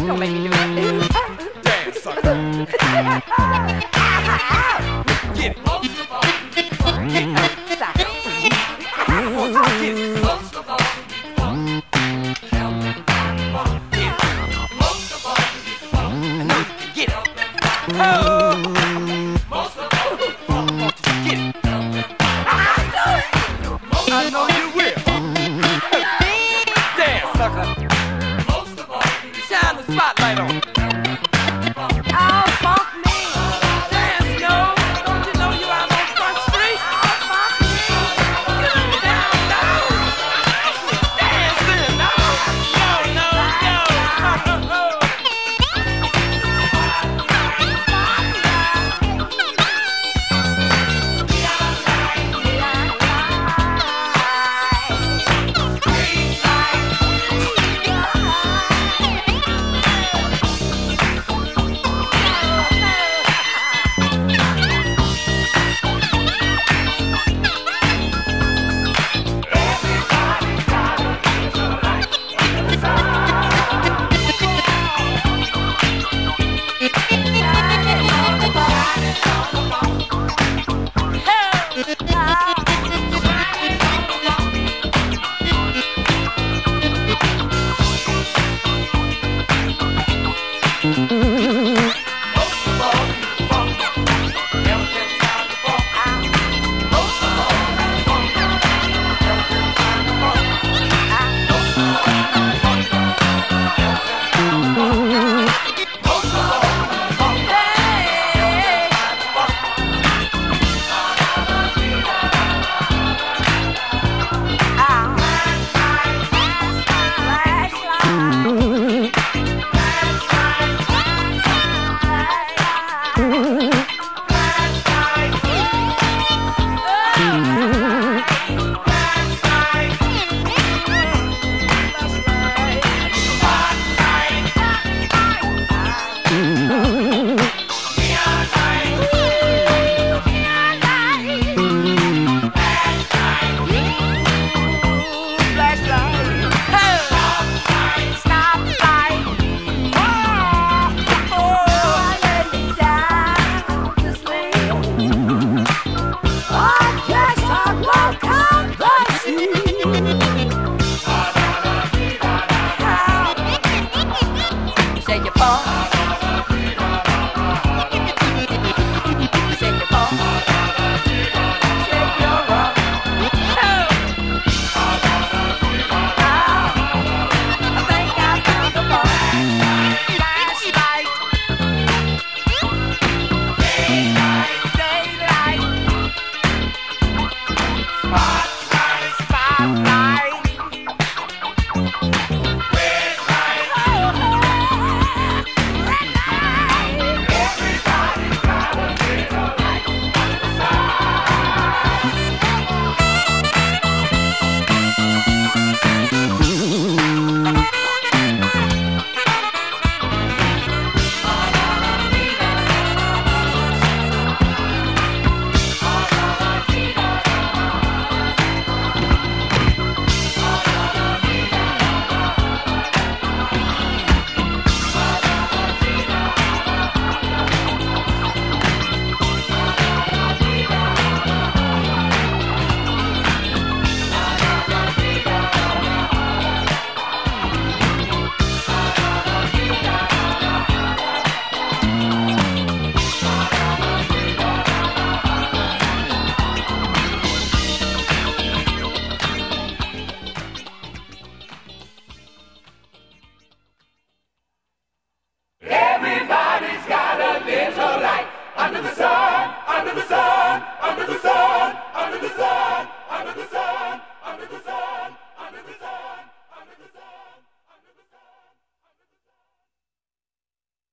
Don't make me do that. Damn, sucker. Get it. Stop it. Get it. I know you can get it. Oh. Get it. I know you will. Damn, sucker. Shine the spotlight on. Oh, funk me. Damn, yo. Don't you know you out on Front Street? Oh, funk me. Get me down, down. Dancing, no. No, no, no. Say your phone.